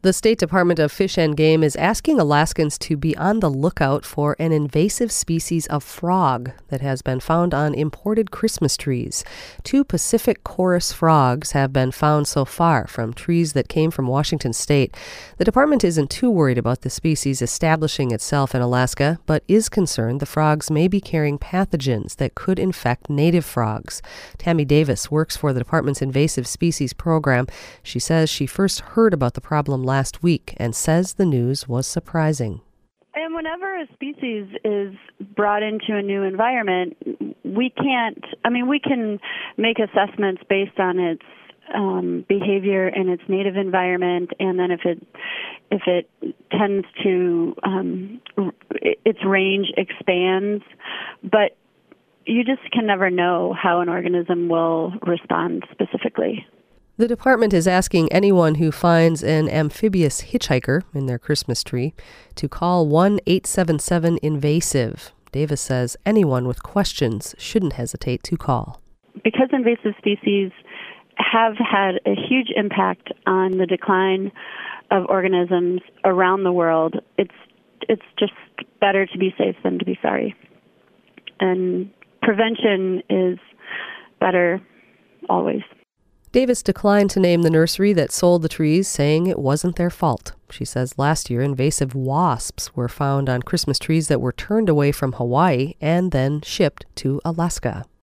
The State Department of Fish and Game is asking Alaskans to be on the lookout for an invasive species of frog that has been found on imported Christmas trees. 2 Pacific chorus frogs have been found so far from trees that came from Washington state. The department isn't too worried about the species establishing itself in Alaska, but is concerned the frogs may be carrying pathogens that could infect native frogs. Tammy Davis works for the department's invasive species program. She says she first heard about the problem last week and says the news was surprising. And whenever a species is brought into a new environment, we can make assessments based on its behavior in its native environment, and then if it tends to, its range expands, but you just can never know how an organism will respond specifically. The department is asking anyone who finds an amphibious hitchhiker in their Christmas tree to call 1-877-INVASIVE. Davis says anyone with questions shouldn't hesitate to call. Because invasive species have had a huge impact on the decline of organisms around the world, it's just better to be safe than to be sorry. And prevention is better always. Davis declined to name the nursery that sold the trees, saying it wasn't their fault. She says last year invasive wasps were found on Christmas trees that were turned away from Hawaii and then shipped to Alaska.